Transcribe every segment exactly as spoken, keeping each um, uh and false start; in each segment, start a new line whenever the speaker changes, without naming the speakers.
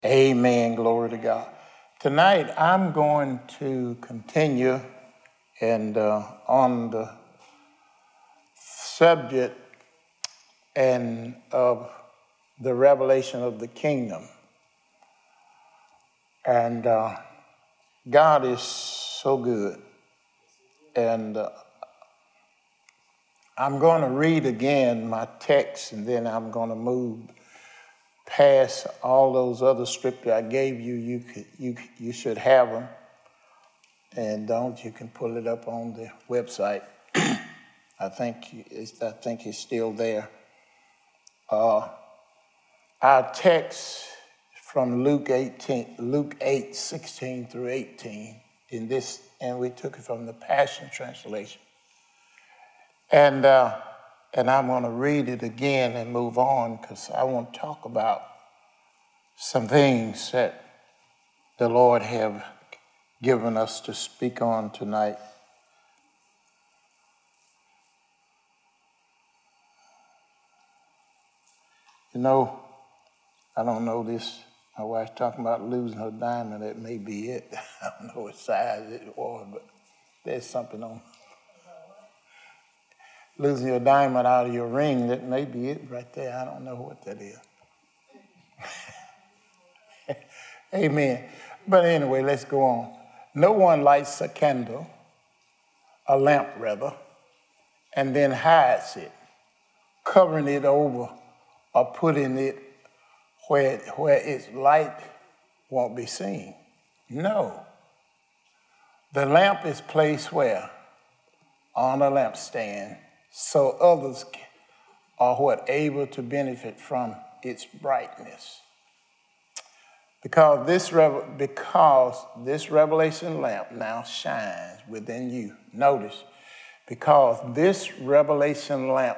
Amen. Glory to God. Tonight, I'm going to continue and uh, on the subject and of the revelation of the kingdom. And uh, God is so good. And uh, I'm going to read again my text, and then I'm going to move past all those other scriptures I gave you. You could, you you should have them, and don't you can pull it up on the website. I think it's, I think it's still there. Uh, our text from Luke eighteen, Luke eight, sixteen through eighteen. In this, and we took it from the Passion Translation. And uh, and I'm going to read it again and move on because I want to talk about some things that the Lord have given us to speak on tonight. You know, I don't know this. My wife's talking about losing her diamond. That may be it. I don't know what size it was, but there's something on. Losing your diamond out of your ring, that may be it right there. I don't know what that is. Amen. But anyway, let's go on. No one lights a candle, a lamp rather, and then hides it, covering it over or putting it where, where its light won't be seen. No. The lamp is placed where? On a lampstand, so others are what able to benefit from its brightness. Because this because this revelation lamp now shines within you. Notice, because this revelation lamp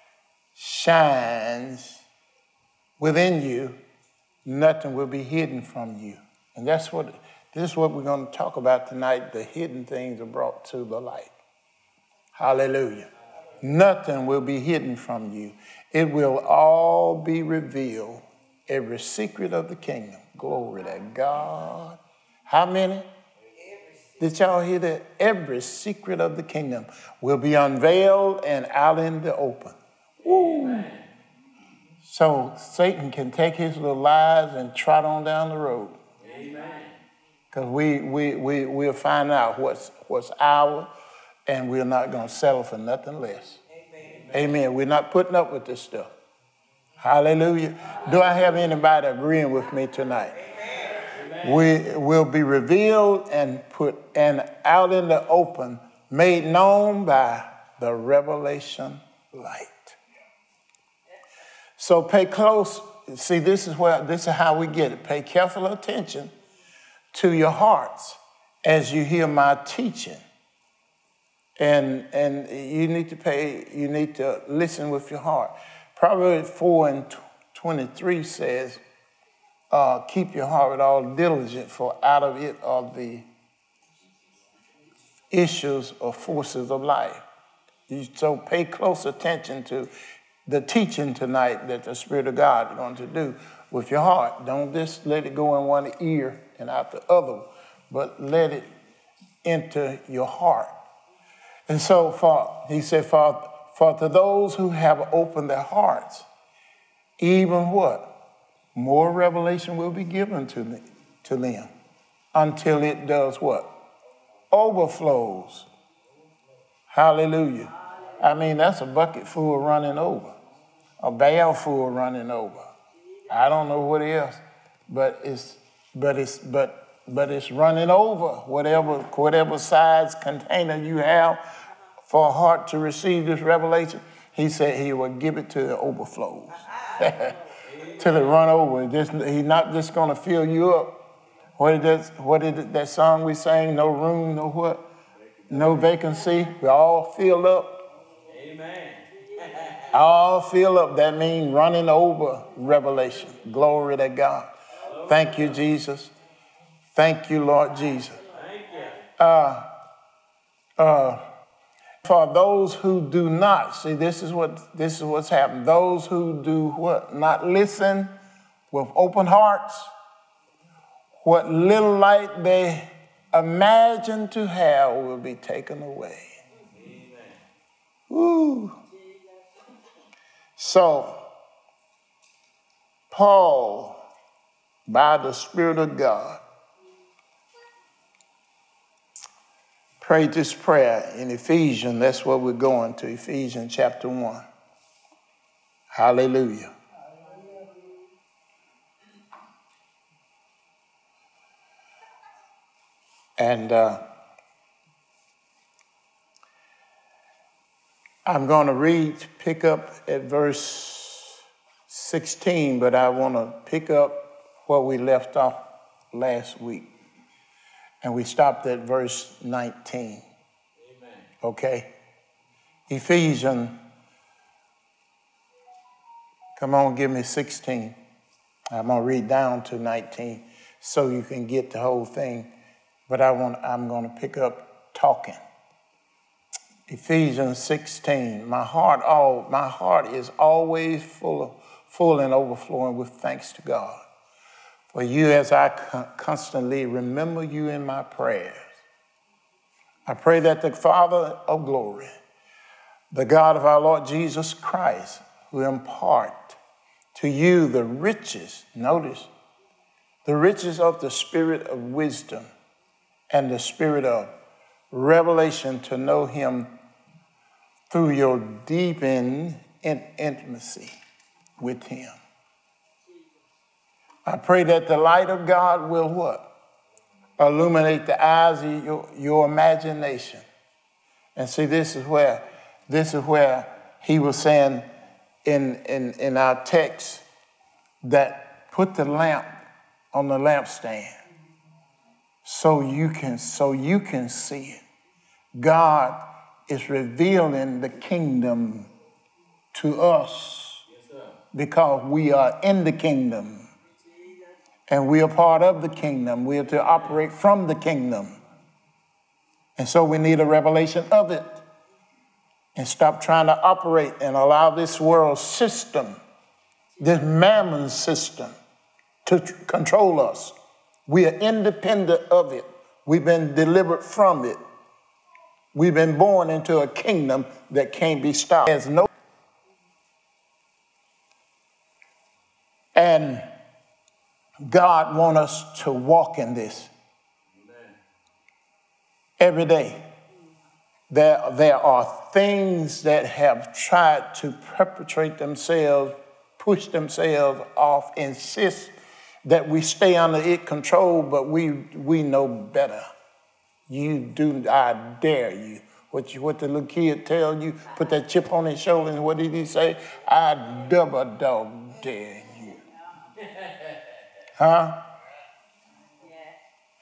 shines within you, nothing will be hidden from you. And that's what this is what we're going to talk about tonight. The hidden things are brought to the light. Hallelujah. Nothing will be hidden from you. It will all be revealed. Every secret of the kingdom. Glory to God. How many? Did y'all hear that? Every secret of the kingdom will be unveiled and out in the open. Woo. So Satan can take his little lies and trot on down the road. Because we, we, we, we'll find out what's, what's ours, and we're not going to settle for nothing less. Amen. Amen. We're not putting up with this stuff. Hallelujah. Do I have anybody agreeing with me tonight? Amen. We will be revealed and put and out in the open, made known by the revelation light. So pay close. See, this is where this is how we get it. Pay careful attention to your hearts as you hear my teaching. And and you need to pay, you need to listen with your heart. Proverbs four and twenty-three says, uh, keep your heart with all diligence, for out of it are the issues or forces of life. You, so pay close attention to the teaching tonight that the Spirit of God is going to do with your heart. Don't just let it go in one ear and out the other, but let it enter your heart. And so for, he said, for, for to those who have opened their hearts, even what? More revelation will be given to, me, to them until it does what? Overflows. Hallelujah. I mean, that's a bucket full running over, a barrel full running over. I don't know what else, but it's, but it's, but But it's running over, whatever whatever size container you have for a heart to receive this revelation. He said he will give it to the overflows. Till it run over. Just, he's not just going to fill you up. What is that, what is it, that song we sang? No room, no what? No vacancy. We all filled up. Amen. All filled up. That means running over revelation. Glory to God. Thank you, Jesus. Thank you, Lord Jesus. Thank you. Uh, uh, for those who do not, see, this is what this is what's happened. Those who do what? Not listen with open hearts what little light they imagine to have will be taken away. Woo. So, Paul, by the Spirit of God, prayed this prayer in Ephesians. That's what we're going to, Ephesians chapter one. Hallelujah. And uh, I'm going to read, pick up at verse sixteen, but I want to pick up where we left off last week. And we stopped at verse nineteen. Amen. Okay? Ephesians, come on, give me sixteen. I'm going to read down to nineteen so you can get the whole thing. But I want, I'm going to pick up talking. Ephesians sixteen. My heart, all, my heart is always full of, full and overflowing with thanks to God for you, as I constantly remember you in my prayers. I pray that the Father of glory, the God of our Lord Jesus Christ, who impart to you the riches, notice, the riches of the spirit of wisdom and the spirit of revelation, to know him through your deepened intimacy with him. I pray that the light of God will what? Illuminate the eyes of your, your imagination. And see, this is where, this is where he was saying in, in, in our text that put the lamp on the lampstand so you can, so you can see it. God is revealing the kingdom to us because we are in the kingdom. And we are part of the kingdom. We are to operate from the kingdom. And so we need a revelation of it. And stop trying to operate and allow this world system, this mammon system, to tr- control us. We are independent of it. We've been delivered from it. We've been born into a kingdom that can't be stopped. There's no. And God wants us to walk in this. Amen. Every day. There, there are things that have tried to perpetrate themselves, push themselves off, insist that we stay under its control, but we we know better. You do, I dare you. What you, what the little kid tell you, put that chip on his shoulder, and what did he say? I double dog dare you. Huh?